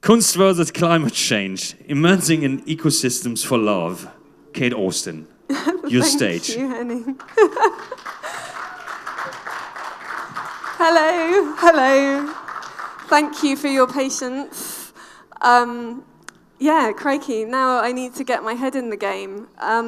Kunst versus Climate Change, Immersing in Ecosystems for Love. Kate Austin, your stage. Thank you, Henning. Hello, hello. Thank you for your patience. Yeah, crikey, now I need to get my head in the game.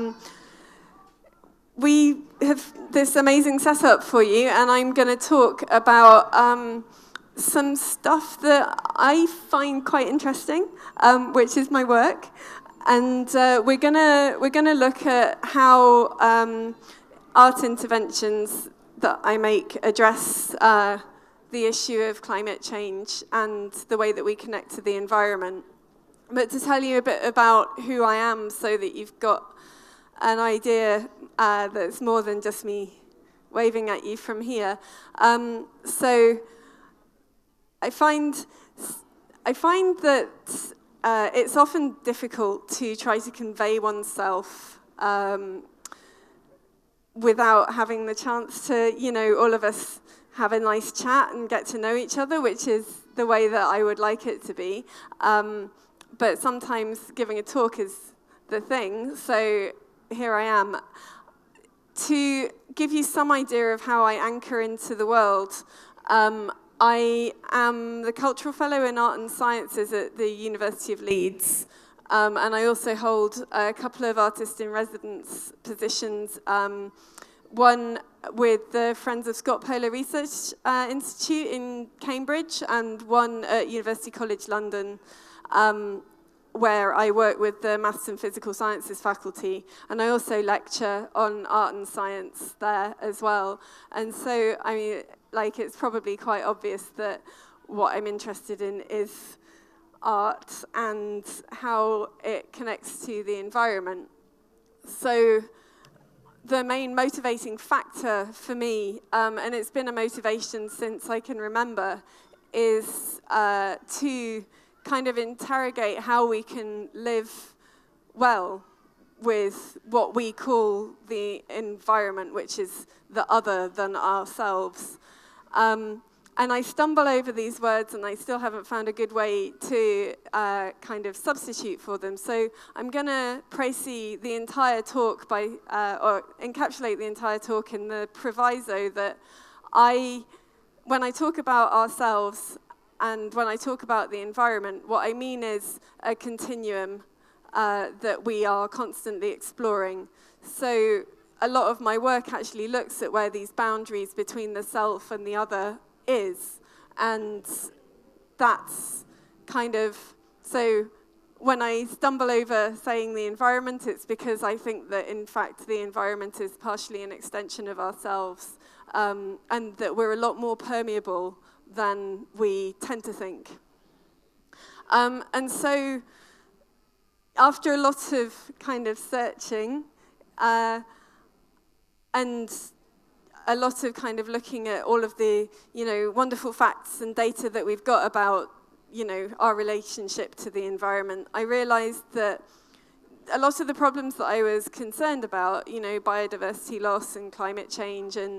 We have this amazing setup for you, and I'm going to talk about some stuff that I find quite interesting, which is my work, and we're gonna look at how art interventions that I make address the issue of climate change and the way that we connect to the environment. But to tell you a bit about who I am, so that you've got an idea that's more than just me waving at you from here. So I find that it's often difficult to try to convey oneself without having the chance to, all of us have a nice chat and get to know each other, which is the way that I would like it to be. But sometimes giving a talk is the thing, so here I am. To give you some idea of how I anchor into the world, I am the Cultural Fellow in Art and Sciences at the University of Leeds, and I also hold a couple of Artist-in-Residence positions, one with the Friends of Scott Polar Research Institute in Cambridge, and one at University College London, where I work with the Maths and Physical Sciences faculty, and I also lecture on art and science there as well. And so, I mean, it's probably quite obvious that what I'm interested in is art and how it connects to the environment. So the main motivating factor for me, and it's been a motivation since I can remember, is to kind of interrogate how we can live well with what we call the environment, which is the other than ourselves. And I stumble over these words, and I still haven't found a good way to kind of substitute for them. So I'm going to précis the entire talk or encapsulate the entire talk in the proviso that when I talk about ourselves and when I talk about the environment, what I mean is a continuum that we are constantly exploring. So a lot of my work actually looks at where these boundaries between the self and the other is. And that's kind of, so when I stumble over saying the environment, it's because I think that, in fact, the environment is partially an extension of ourselves, and that we're a lot more permeable than we tend to think. And so after a lot of kind of searching, and a lot of kind of looking at all of the, wonderful facts and data that we've got about, our relationship to the environment, I realized that a lot of the problems that I was concerned about, biodiversity loss and climate change and,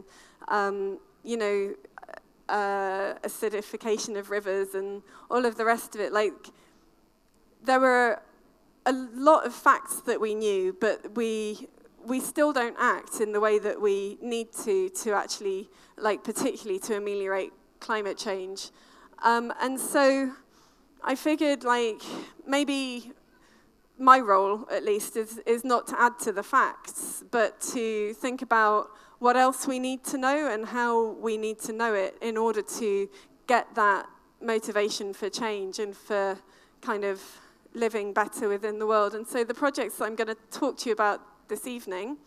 acidification of rivers and all of the rest of it, there were a lot of facts that we knew, but we still don't act in the way that we need to actually, particularly to ameliorate climate change. And so I figured, maybe my role, at least, is not to add to the facts, but to think about what else we need to know and how we need to know it in order to get that motivation for change and for kind of living better within the world. And so the projects that I'm going to talk to you about this evening,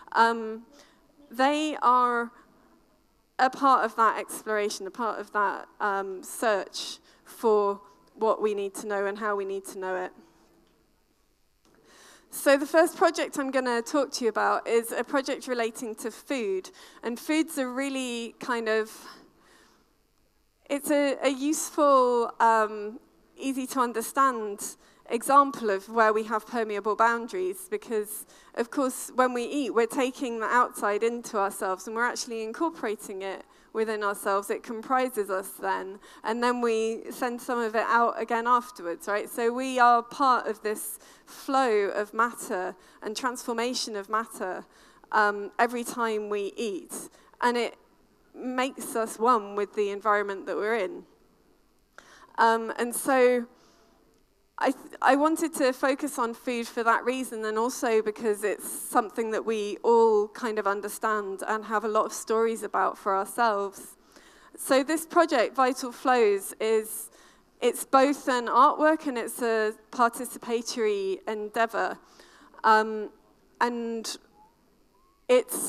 they are a part of that exploration, a part of that search for what we need to know and how we need to know it. So the first project I'm going to talk to you about is a project relating to food. And food's a really kind of, it's a useful, easy to understand example of where we have permeable boundaries, because of course when we eat, we're taking the outside into ourselves and we're actually incorporating it within ourselves. It comprises us then, and then we send some of it out again afterwards, right? So we are part of this flow of matter and transformation of matter every time we eat, and it makes us one with the environment that we're in. And so I wanted to focus on food for that reason, and also because it's something that we all kind of understand and have a lot of stories about for ourselves. So this project, Vital Flows, it's both an artwork and it's a participatory endeavor. And it's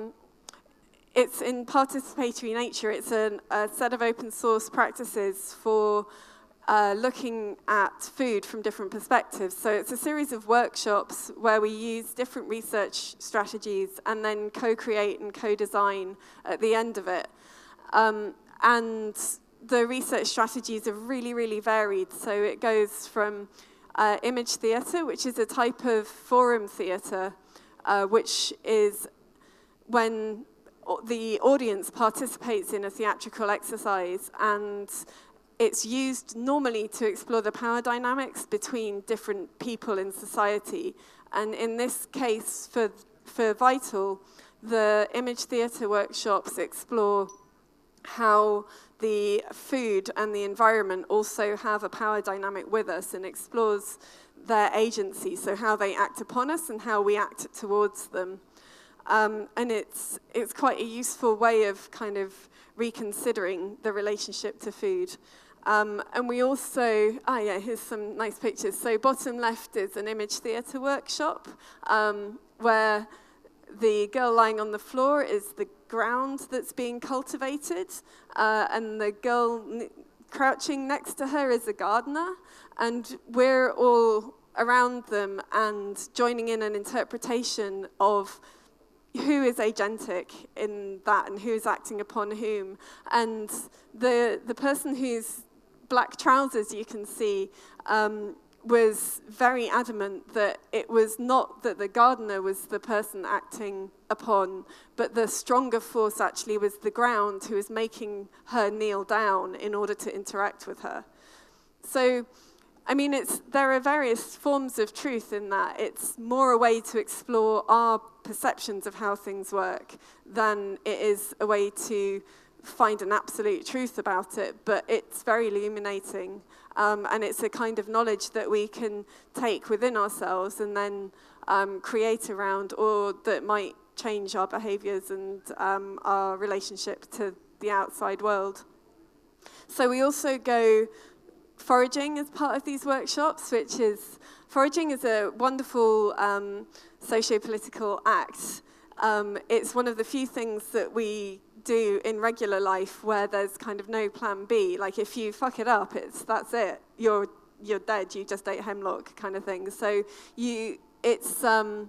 in participatory nature. It's a set of open source practices for looking at food from different perspectives. So it's a series of workshops where we use different research strategies and then co-create and co-design at the end of it. And the research strategies are really, really varied. So it goes from image theatre, which is a type of forum theatre, which is when the audience participates in a theatrical exercise, and it's used normally to explore the power dynamics between different people in society. And in this case, for Vital, the image theatre workshops explore how the food and the environment also have a power dynamic with us, and explores their agency, so how they act upon us and how we act towards them. And it's quite a useful way of kind of reconsidering the relationship to food. And we also, here's some nice pictures. So bottom left is an image theatre workshop where the girl lying on the floor is the ground that's being cultivated, and the girl crouching next to her is a gardener, and we're all around them and joining in an interpretation of who is agentic in that and who's acting upon whom. And the person who's black trousers, you can see, was very adamant that it was not that the gardener was the person acting upon, but the stronger force actually was the ground, who was making her kneel down in order to interact with her. So, I mean, there are various forms of truth in that. It's more a way to explore our perceptions of how things work than it is a way to find an absolute truth about it, but it's very illuminating, and it's a kind of knowledge that we can take within ourselves and then create around, or that might change our behaviors and our relationship to the outside world. So we also go foraging as part of these workshops, foraging is a wonderful socio-political act. It's one of the few things that we do in regular life where there's kind of no plan B. Like, if you fuck it up, that's it. You're dead. You just ate hemlock, kind of thing. So it's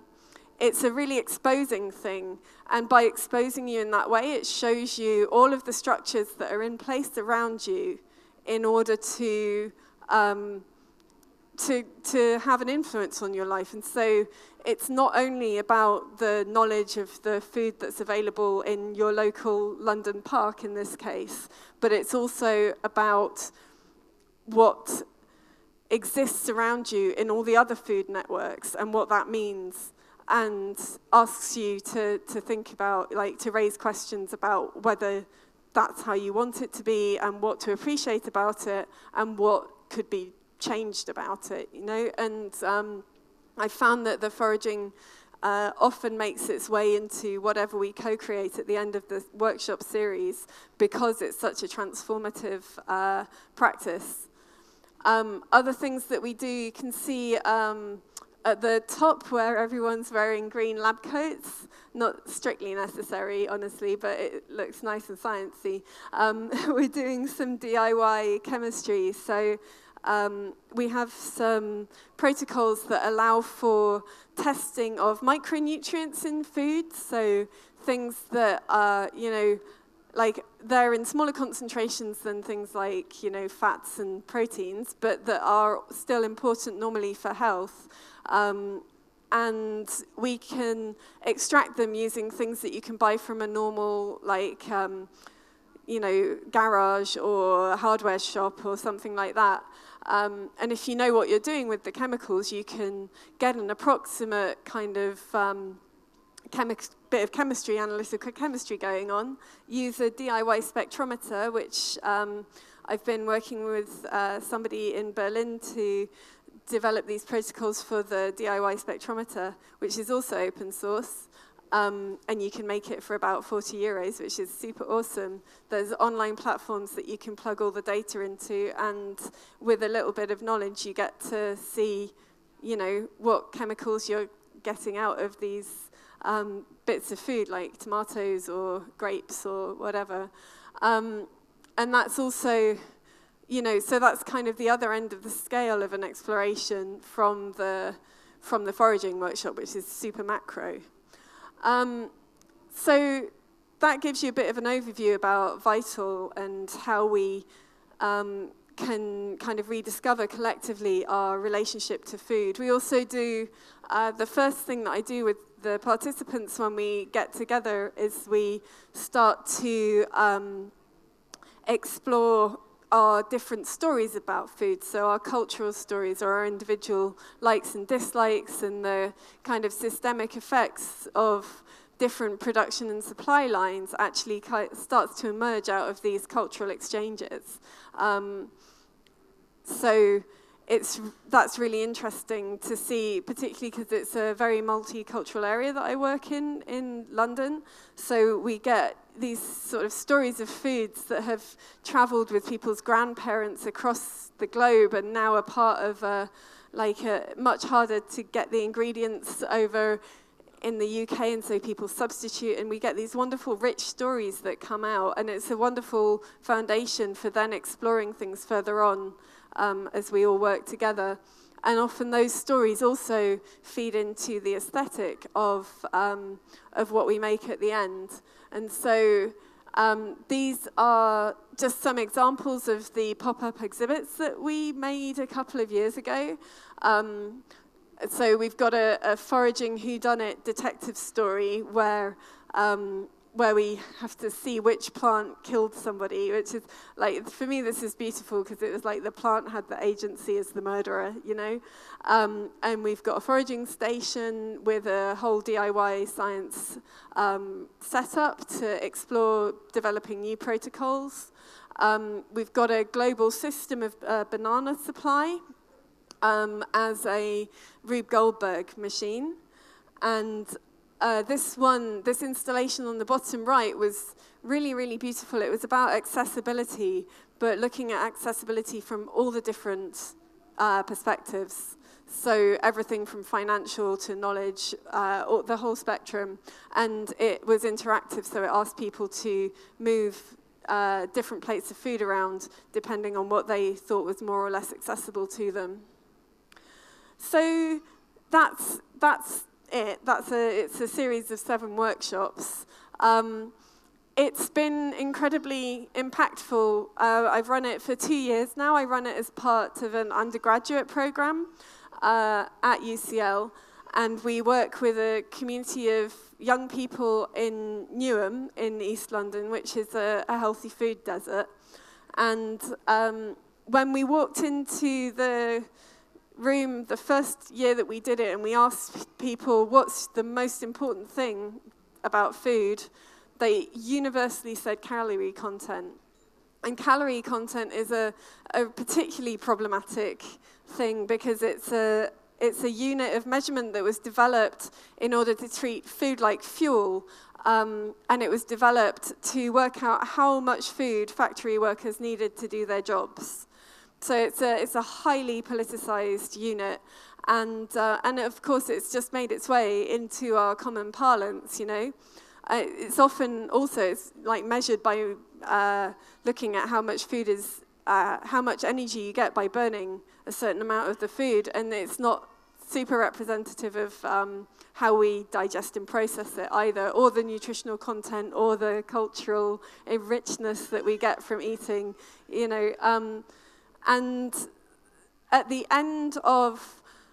a really exposing thing, and by exposing you in that way, it shows you all of the structures that are in place around you in order to have an influence on your life. And so it's not only about the knowledge of the food that's available in your local London park in this case, but it's also about what exists around you in all the other food networks and what that means, and asks you to think about, like, to raise questions about whether that's how you want it to be, and what to appreciate about it, and what could be changed about it, you know. And I found that the foraging often makes its way into whatever we co-create at the end of the workshop series, because it's such a transformative practice. Other things that we do, you can see at the top where everyone's wearing green lab coats. Not strictly necessary, honestly, but it looks nice and sciencey. We're doing some DIY chemistry, so we have some protocols that allow for testing of micronutrients in food, so things that are, like, they're in smaller concentrations than things like, fats and proteins, but that are still important normally for health. And we can extract them using things that you can buy from a normal, like, garage or hardware shop or something like that. And if you know what you're doing with the chemicals, you can get an approximate kind of bit of chemistry, analytical chemistry going on. Use a DIY spectrometer, which I've been working with somebody in Berlin to develop these protocols for the DIY spectrometer, which is also open source. And you can make it for about 40 euros, which is super awesome. There's online platforms that you can plug all the data into, and with a little bit of knowledge, you get to see, what chemicals you're getting out of these bits of food, like tomatoes or grapes or whatever. And that's also, so that's kind of the other end of the scale of an exploration from the foraging workshop, which is super macro. So that gives you a bit of an overview about Vital and how we can kind of rediscover collectively our relationship to food. We also do, the first thing that I do with the participants when we get together is we start to explore our different stories about food, so our cultural stories or our individual likes and dislikes and the kind of systemic effects of different production and supply lines actually starts to emerge out of these cultural exchanges. So that's really interesting to see, particularly because it's a very multicultural area that I work in London. So we get these sort of stories of foods that have traveled with people's grandparents across the globe and now are part of a much harder to get the ingredients over in the UK, and so people substitute, and we get these wonderful rich stories that come out, and it's a wonderful foundation for then exploring things further on as we all work together. And often those stories also feed into the aesthetic of what we make at the end. And so these are just some examples of the pop-up exhibits that we made a couple of years ago. So we've got a foraging whodunit detective story where we have to see which plant killed somebody, which is, for me, this is beautiful because it was like the plant had the agency as the murderer, And we've got a foraging station with a whole DIY science setup to explore developing new protocols. We've got a global system of banana supply as a Rube Goldberg machine. And this installation on the bottom right was really, really beautiful. It was about accessibility, but looking at accessibility from all the different perspectives. So everything from financial to knowledge, the whole spectrum. And it was interactive, so it asked people to move different plates of food around depending on what they thought was more or less accessible to them. So that's it. It's a series of 7 workshops. It's been incredibly impactful. I've run it for 2 years now. I run it as part of an undergraduate program at UCL, and we work with a community of young people in Newham in East London, which is a healthy food desert. And when we walked into the room the first year that we did it, and we asked people what's the most important thing about food, they universally said calorie content. And calorie content is a particularly problematic thing because it's a unit of measurement that was developed in order to treat food like fuel, and it was developed to work out how much food factory workers needed to do their jobs. So it's a highly politicized unit, and of course it's just made its way into our common parlance. It's often also measured by looking at how much food is, how much energy you get by burning a certain amount of the food, and it's not super representative of how we digest and process it either, or the nutritional content, or the cultural richness that we get from eating. And at the end of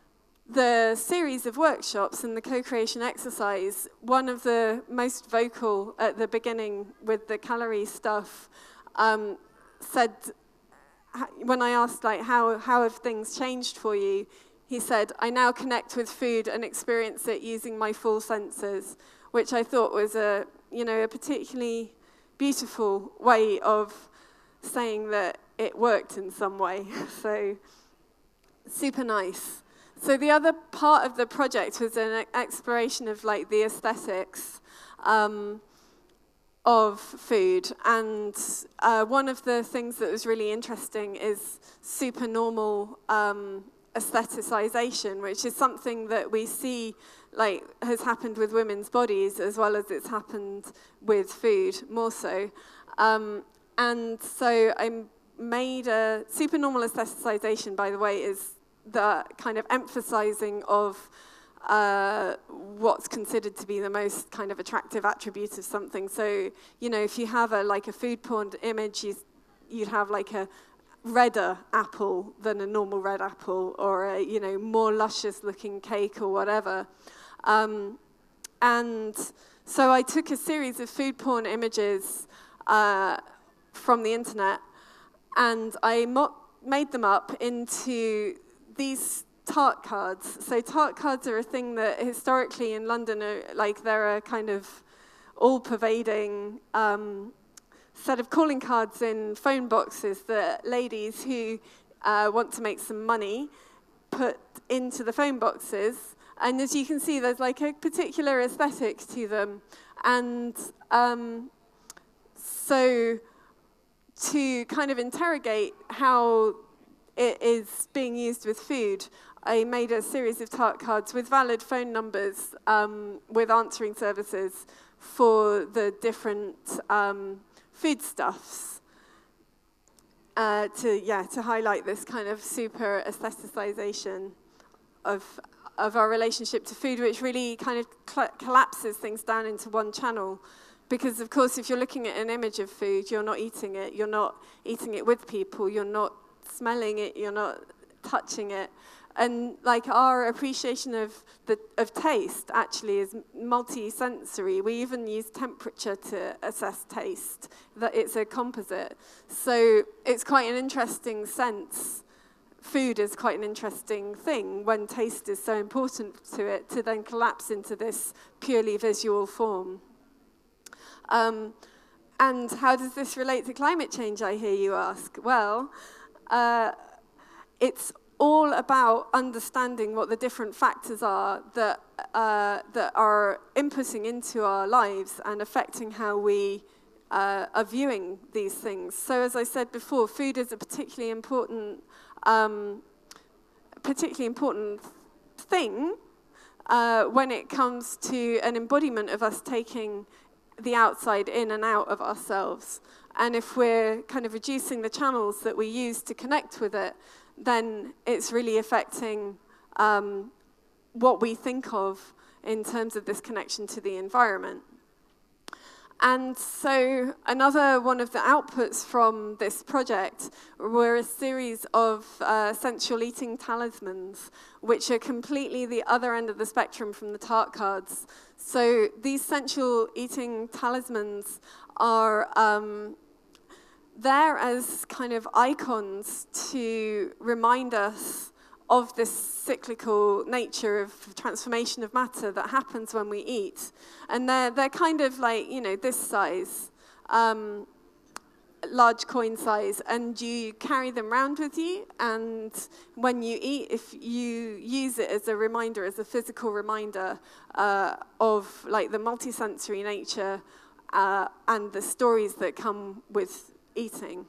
the series of workshops and the co-creation exercise, one of the most vocal at the beginning with the calorie stuff said, when I asked like how have things changed for you, he said, I now connect with food and experience it using my full senses, which I thought was a particularly beautiful way of saying that it worked in some way. So super nice. So the other part of the project was an exploration of like the aesthetics of food, and one of the things that was really interesting is supernormal aestheticization, which is something that we see like has happened with women's bodies as well as it's happened with food, more so. And so I made a supernormal aestheticization, by the way, is the kind of emphasizing of what's considered to be the most kind of attractive attribute of something. So, if you have a food porn image, you'd have like a redder apple than a normal red apple, or a, more luscious looking cake or whatever. And so I took a series of food porn images from the internet, and I made them up into these tart cards. So tart cards are a thing that historically in London they're a kind of all-pervading set of calling cards in phone boxes that ladies who want to make some money put into the phone boxes. And as you can see, there's like a particular aesthetic to them. And so to kind of interrogate how it is being used with food, I made a series of tart cards with valid phone numbers with answering services for the different foodstuffs to highlight this kind of super aestheticization of our relationship to food, which really kind of collapses things down into one channel. Because, of course, if you're looking at an image of food, you're not eating it. You're not eating it with people. You're not smelling it. You're not touching it. And like our appreciation of taste actually is multi-sensory. We even use temperature to assess taste. That it's a composite. So it's quite an interesting sense. Food is quite an interesting thing when taste is so important to it, to then collapse into this purely visual form. And how does this relate to climate change, I hear you ask? Well, it's all about understanding what the different factors are that are inputting into our lives and affecting how we are viewing these things. So as I said before, food is a particularly important thing when it comes to an embodiment of us taking the outside in and out of ourselves. And if we're kind of reducing the channels that we use to connect with it, then it's really affecting what we think of in terms of this connection to the environment. And so another one of the outputs from this project were a series of sensual eating talismans, which are completely the other end of the spectrum from the tart cards. So these sensual eating talismans are there as kind of icons to remind us of this cyclical nature of transformation of matter that happens when we eat. And they're kind of like, this size, large coin size, and you carry them around with you, and when you eat, if you use it as a reminder, as a physical reminder of like the multisensory nature and the stories that come with eating.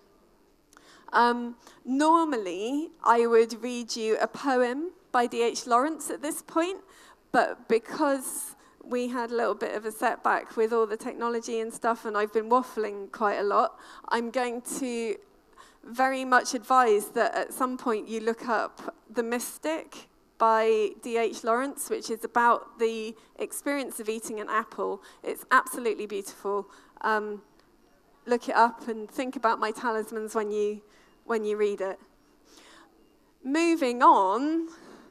Normally, I would read you a poem by D.H. Lawrence at this point, but because we had a little bit of a setback with all the technology and stuff, and I've been waffling quite a lot, I'm going to very much advise that at some point you look up The Mystic by D.H. Lawrence, which is about the experience of eating an apple. It's absolutely beautiful. Look it up and think about my talismans when you read it. Moving on,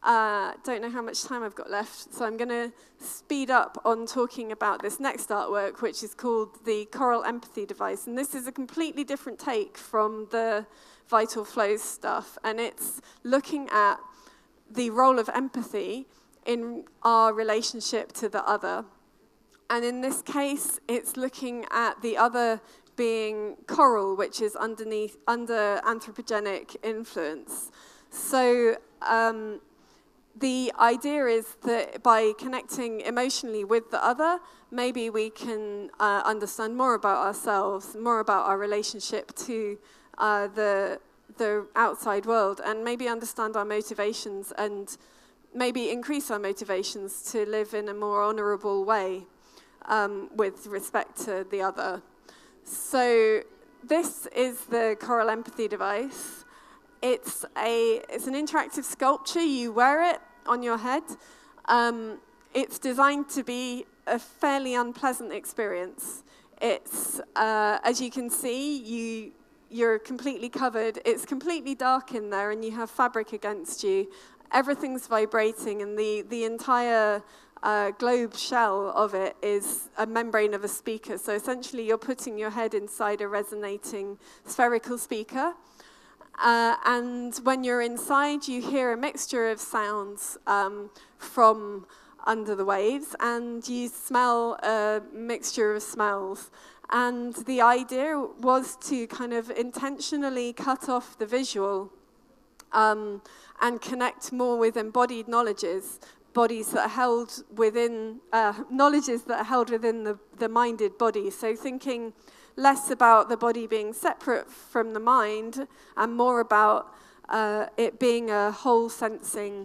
don't know how much time I've got left, so I'm going to speed up on talking about this next artwork, which is called the Coral Empathy Device. And this is a completely different take from the Vital Flows stuff, and it's looking at the role of empathy in our relationship to the other. And in this case, it's looking at the other being coral, which is under anthropogenic influence. So the idea is that by connecting emotionally with the other, maybe we can understand more about ourselves, more about our relationship to the outside world, and maybe understand our motivations and maybe increase our motivations to live in a more honorable way with respect to the other. So this is the Coral Empathy Device. It's an interactive sculpture. You wear it on your head. It's designed to be a fairly unpleasant experience. It's, as you can see, you're completely covered. It's completely dark in there, and you have fabric against you. Everything's vibrating, and the entire globe shell of it is a membrane of a speaker. So essentially, you're putting your head inside a resonating spherical speaker. And when you're inside, you hear a mixture of sounds from under the waves, and you smell a mixture of smells. And the idea was to kind of intentionally cut off the visual and connect more with embodied knowledges, bodies that are held within, knowledges that are held within the minded body. So thinking less about the body being separate from the mind and more about it being a whole sensing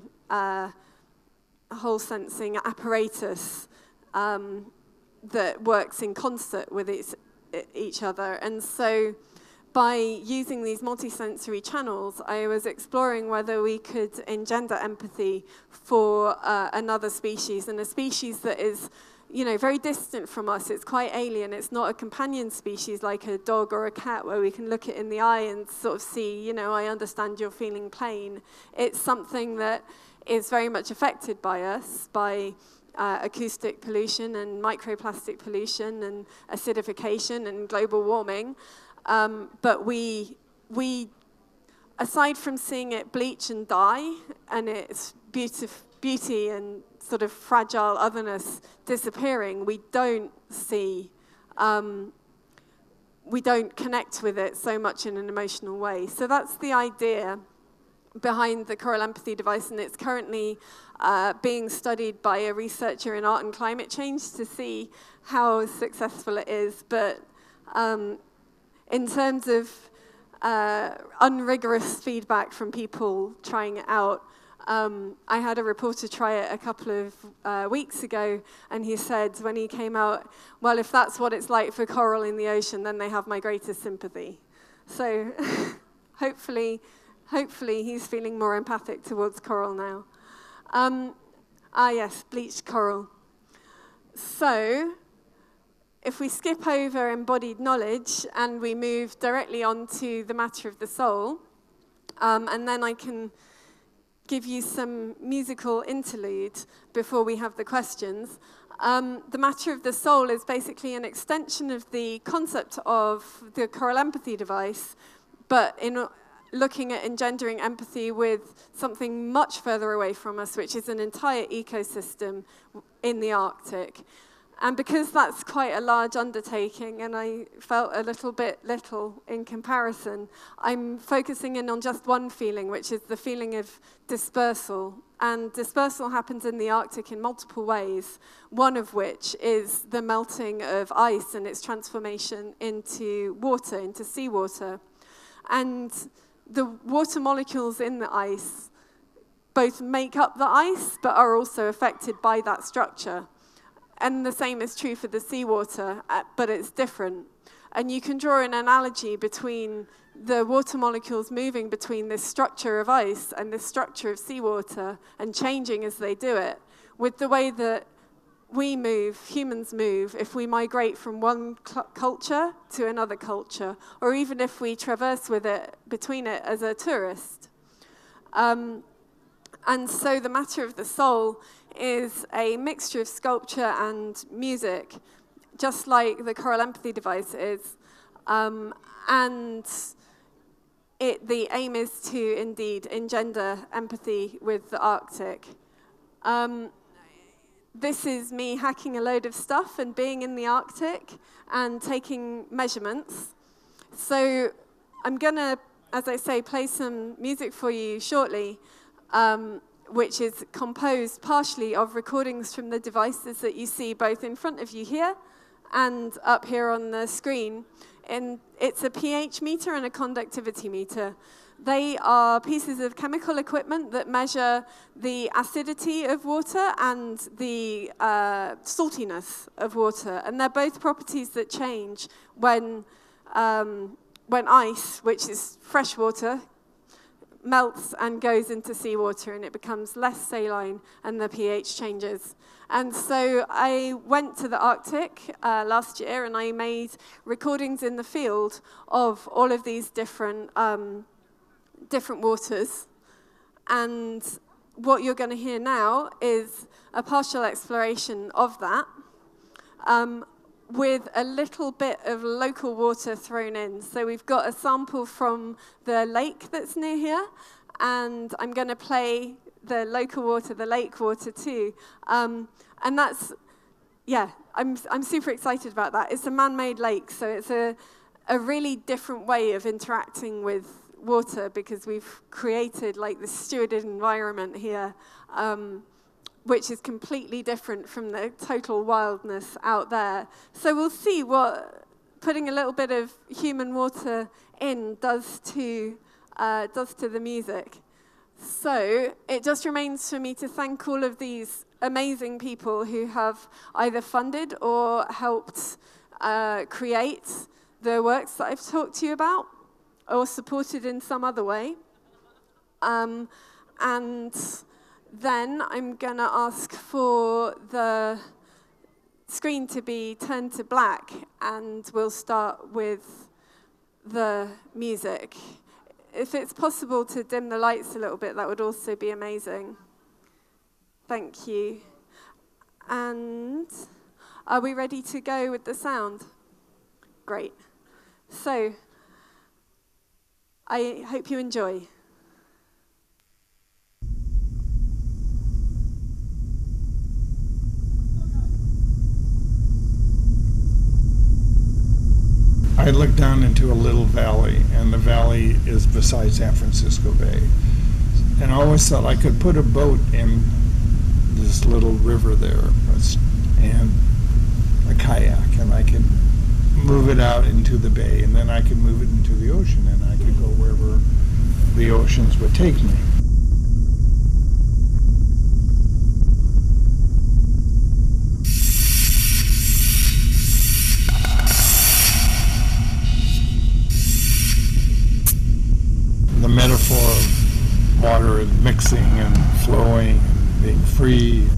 apparatus that works in concert with each other. And so by using these multisensory channels, I was exploring whether we could engender empathy for another species, and a species that is, very distant from us. It's quite alien. It's not a companion species like a dog or a cat where we can look it in the eye and sort of see, I understand you're feeling pain. It's something that is very much affected by us, by acoustic pollution and microplastic pollution and acidification and global warming. But we, aside from seeing it bleach and die and its beauty and sort of fragile otherness disappearing, we don't connect with it so much in an emotional way. So that's the idea behind the Coral Empathy Device, and it's currently being studied by a researcher in art and climate change to see how successful it is. But in terms of unrigorous feedback from people trying it out, I had a reporter try it a couple of weeks ago, and he said when he came out, well, if that's what it's like for coral in the ocean, then they have my greatest sympathy. So hopefully he's feeling more empathic towards coral now. Yes, bleached coral. So if we skip over embodied knowledge and we move directly onto the matter of the soul, and then I can give you some musical interlude before we have the questions. The matter of the soul is basically an extension of the concept of the Coral Empathy Device, but in looking at engendering empathy with something much further away from us, which is an entire ecosystem in the Arctic. And because that's quite a large undertaking, and I felt a little bit little in comparison, I'm focusing in on just one feeling, which is the feeling of dispersal. And dispersal happens in the Arctic in multiple ways, one of which is the melting of ice and its transformation into water, into seawater. And the water molecules in the ice both make up the ice, but are also affected by that structure. And the same is true for the seawater, but it's different. And you can draw an analogy between the water molecules moving between this structure of ice and this structure of seawater and changing as they do it, with the way that we move, humans move, if we migrate from one culture to another culture, or even if we traverse with it, between it as a tourist. And so the Matter of the Soul is a mixture of sculpture and music, just like the Choral Empathy device is. And the aim is to indeed engender empathy with the Arctic. This is me hacking a load of stuff and being in the Arctic and taking measurements. So I'm going to, as I say, play some music for you shortly, which is composed partially of recordings from the devices that you see both in front of you here and up here on the screen. And it's a pH meter and a conductivity meter. They are pieces of chemical equipment that measure the acidity of water and the saltiness of water. And they're both properties that change when ice, which is fresh water, melts and goes into seawater, and it becomes less saline and the pH changes. And so I went to the Arctic last year, and I made recordings in the field of all of these different waters. And what you're going to hear now is a partial exploration of that, with a little bit of local water thrown in. So we've got a sample from the lake that's near here, and I'm going to play the local water, the lake water too. And that's, yeah, I'm super excited about that. It's a man-made lake, so it's a really different way of interacting with water, because we've created like this stewarded environment here, which is completely different from the total wildness out there. So we'll see what putting a little bit of human water in does to the music. So it just remains for me to thank all of these amazing people who have either funded or helped create the works that I've talked to you about, or supported in some other way. And then I'm going to ask for the screen to be turned to black, and we'll start with the music. If it's possible to dim the lights a little bit, that would also be amazing. Thank you. And are we ready to go with the sound? Great. So, I hope you enjoy. I looked down into a little valley, and the valley is beside San Francisco Bay. And I always thought I could put a boat in this little river there, and a kayak, and I could move it out into the bay, and then I could move it into the ocean, and I could go wherever the oceans would take me. The metaphor of water is mixing and flowing and being free.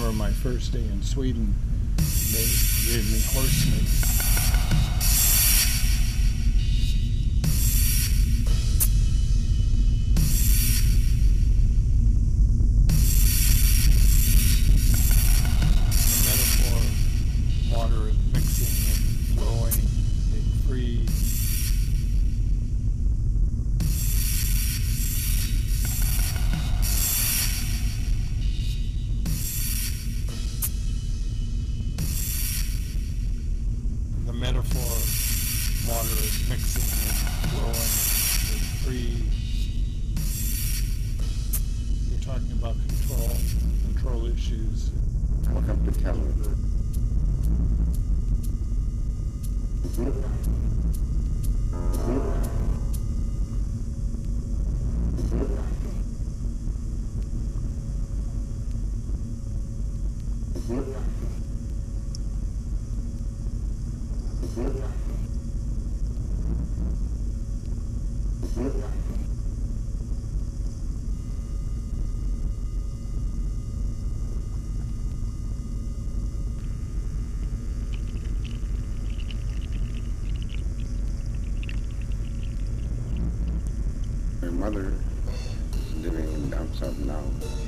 remember my first day in Sweden, they gave me horse meat. The metaphor of water is mixing and flowing, being free. The metaphor of water is mixing and flowing, being free. You're talking about control issues. Welcome to Keller. My mother is living in down south now.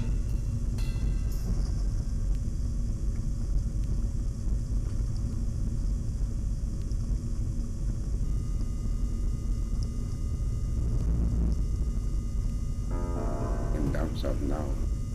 In down south now.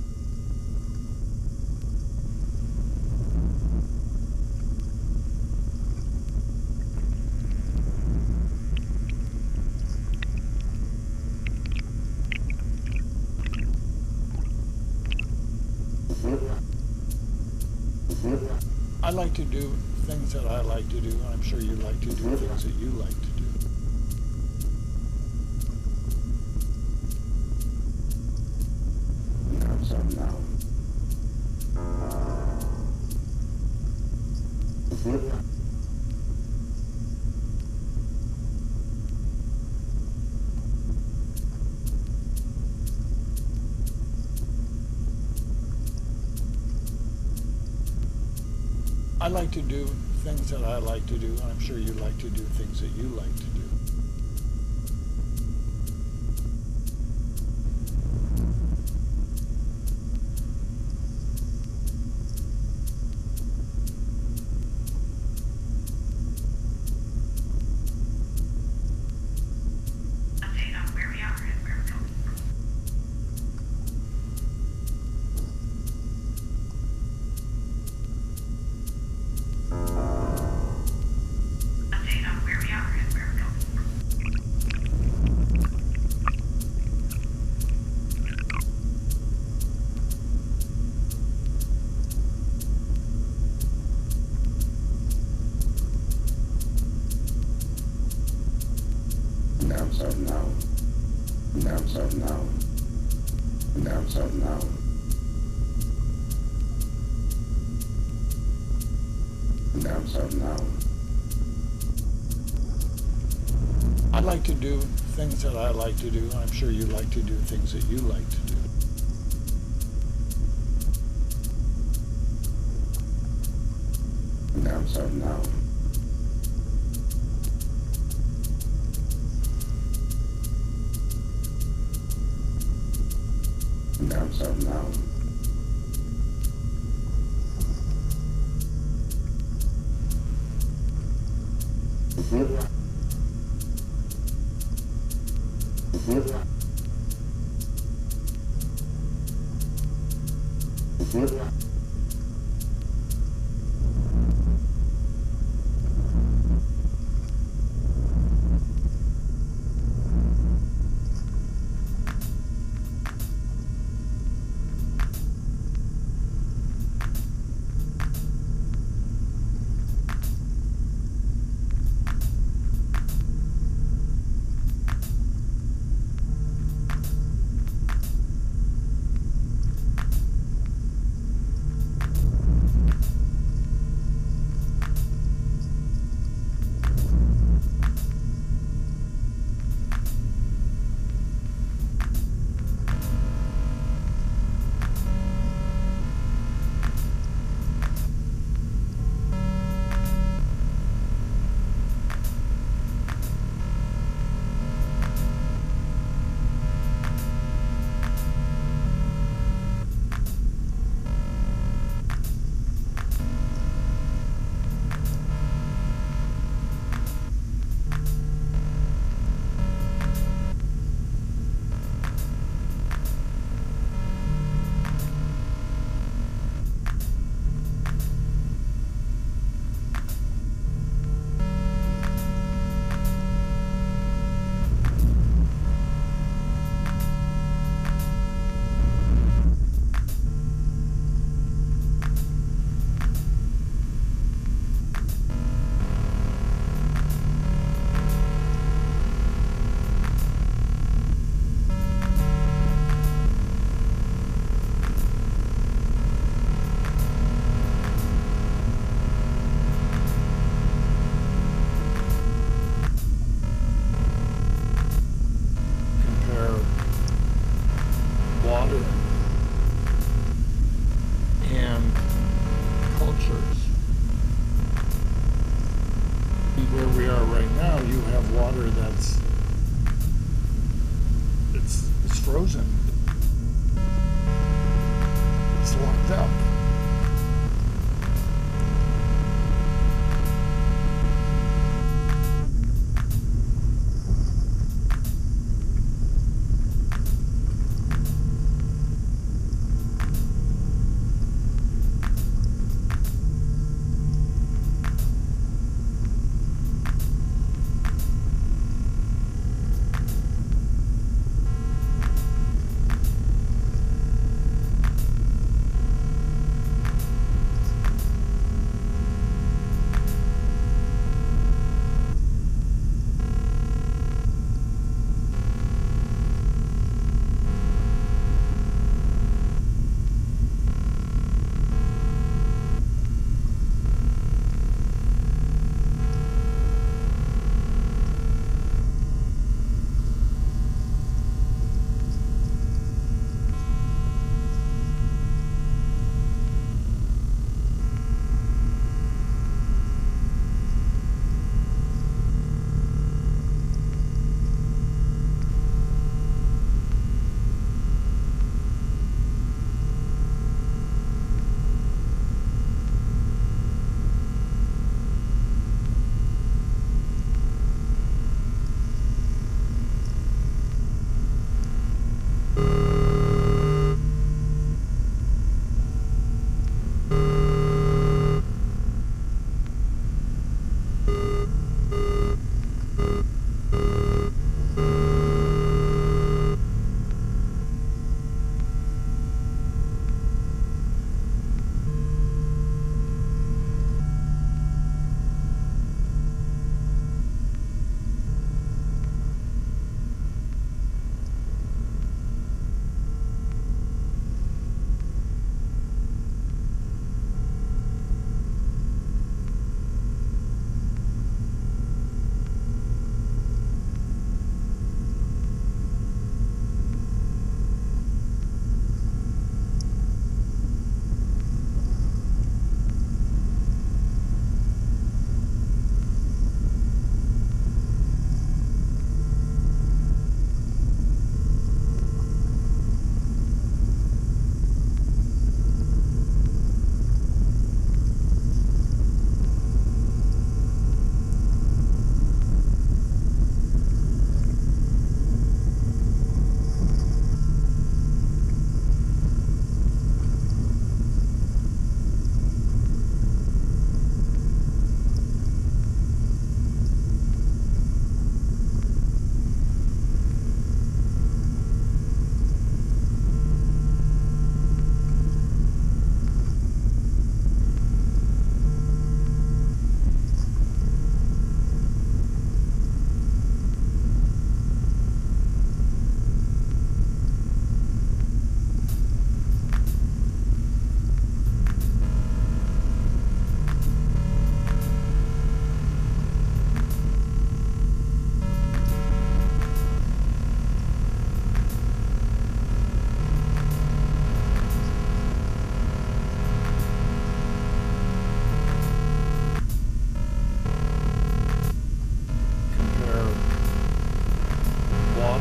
I like to do things that I like to do, and I'm sure you like to do things that you like to do. In down south now. I like to do things that I like to do, and I'm sure you like to do things that you like to do. Update on where we are and where we're going. Update on where we are and where we're going. In down south now. In down south now. In down south now. In down south now. I like to do things that I like to do, and I'm sure you like to do things that you like to do. In down south now. In down south now.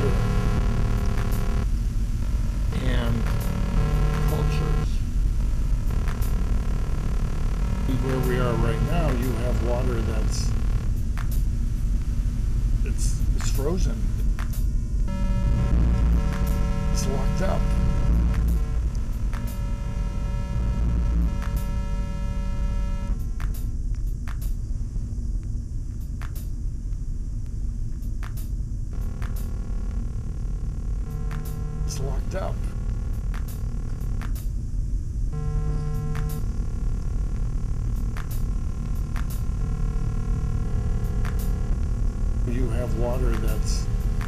and cultures. Where we are right now, you have water that's it's frozen. It's locked up. It's locked up. You have water that's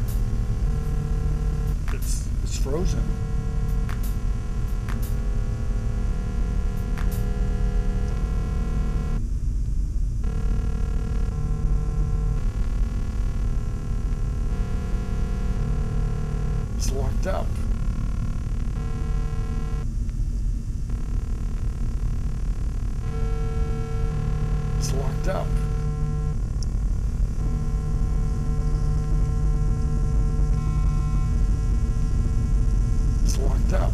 it's frozen. It's locked up. It's locked up. It's locked up.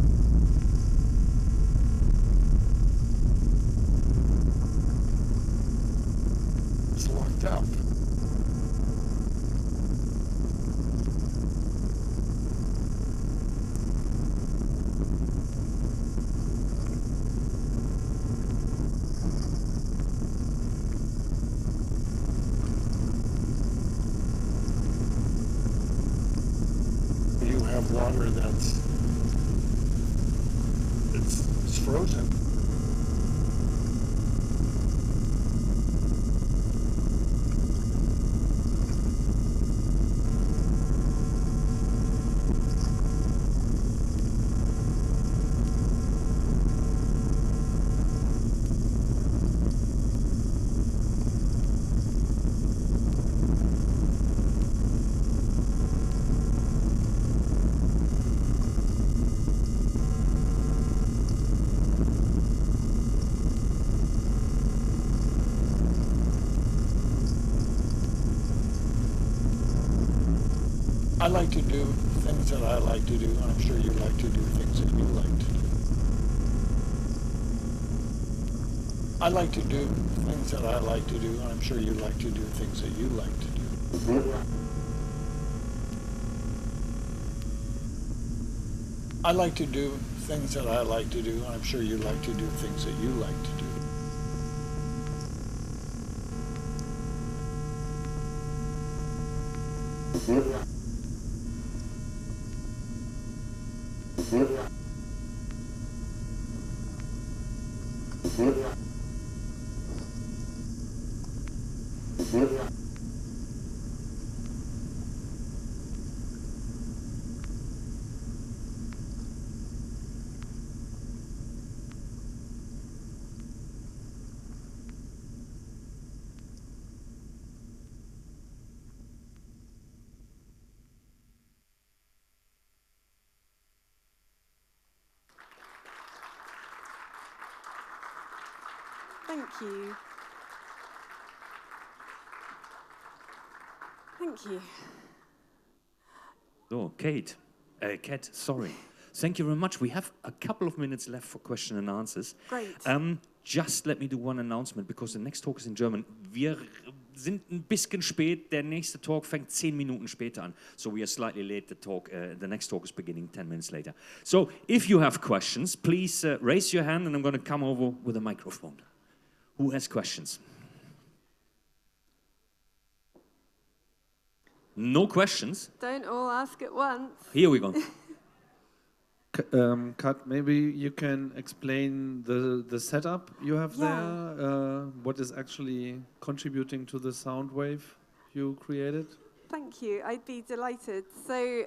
It's locked up. You have water that's it's frozen. I like to do things that I like to do, and I'm sure you like to do things that you like to do. I like to do things that I like to do, and I'm sure you like to do things that you like to do. I like to do things that I like to do, and I'm sure you like to do things that you like to do. Thank you. Thank you. So, Kat, sorry. Thank you very much. We have a couple of minutes left for question and answers. Great. Just let me do one announcement, because the next talk is in German. Wir sind ein bisschen spät. Der nächste Talk fängt 10 Minuten später an. So we are slightly late. The next talk is beginning 10 minutes later. So if you have questions, please raise your hand and I'm going to come over with a microphone. Who has questions? No questions? Don't all ask at once. Here we go. Kat, maybe you can explain the setup you have there, what is actually contributing to the sound wave you created? Thank you. I'd be delighted. So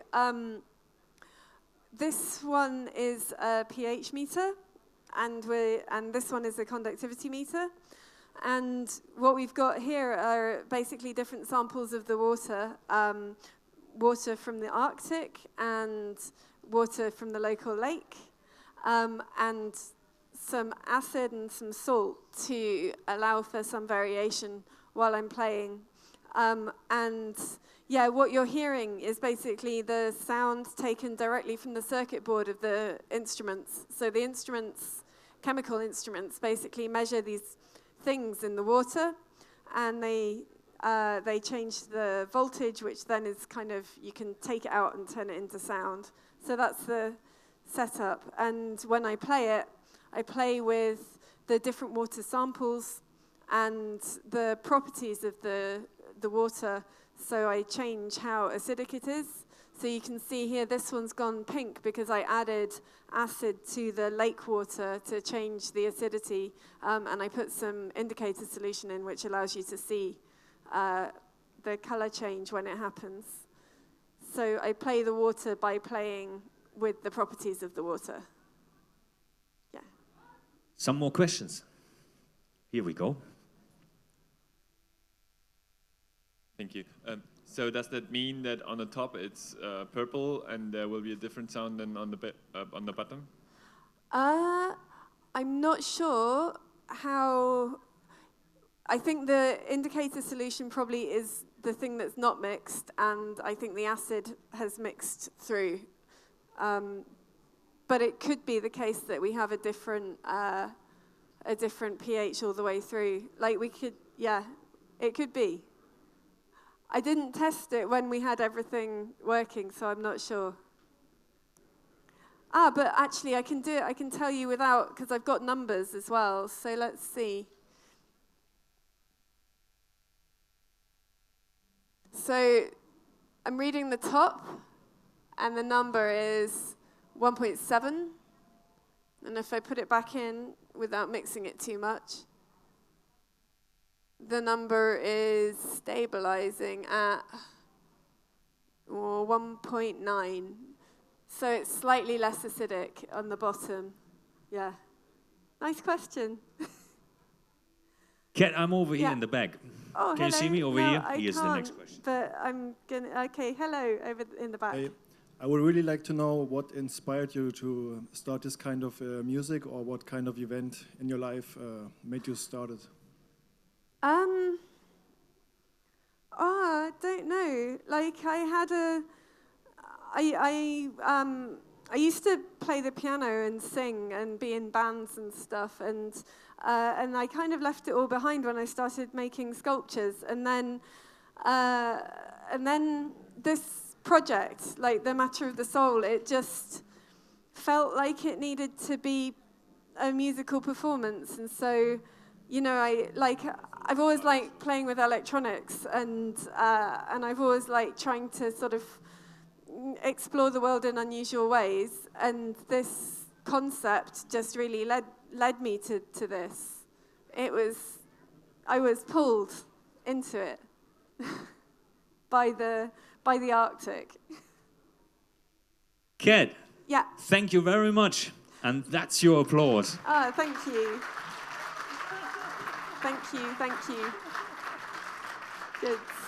this one is a pH meter, and this one is a conductivity meter. And what we've got here are basically different samples of the water, water from the Arctic and water from the local lake, and some acid and some salt to allow for some variation while I'm playing. And yeah, what you're hearing is basically the sound taken directly from the circuit board of the instruments. So the instruments, chemical instruments, basically measure these things in the water, and they change the voltage, which then is kind of, you can take it out and turn it into sound. So that's the setup. And when I play with the different water samples and the properties of the water. So I change how acidic it is. So you can see here, this one's gone pink because I added acid to the lake water to change the acidity. And I put some indicator solution in, which allows you to see the color change when it happens. So I play the water by playing with the properties of the water. Yeah. Some more questions. Here we go. Thank you. So does that mean that on the top it's purple and there will be a different sound than on the bottom? I'm not sure how. I think the indicator solution probably is the thing that's not mixed, and I think the acid has mixed through. But it could be the case that we have a different pH all the way through. Like we could, yeah, it could be. I didn't test it when we had everything working, so I'm not sure. But actually I can do it, I can tell you without, because I've got numbers as well, so let's see. So I'm reading the top, and the number is 1.7. And if I put it back in without mixing it too much, the number is stabilizing at 1.9. So it's slightly less acidic on the bottom. Yeah. Nice question. Kat, I'm over here Yeah. in the back. Oh, Can you see me over no, here? I Here's the next can't, question. But I'm gonna. Okay, hello over in the back. I would really like to know what inspired you to start this kind of music, or what kind of event in your life made you start it. I don't know. Like I used to play the piano and sing and be in bands and stuff, and I kind of left it all behind when I started making sculptures, and then this project, like the Matter of the Soul, it just felt like it needed to be a musical performance, and so, you know, I've always liked playing with electronics, and I've always liked trying to sort of explore the world in unusual ways, and this concept just really led me to this. I was pulled into it by the Arctic. Kat, Yeah. thank you very much. And that's your applause. Thank you. Thank you. Good.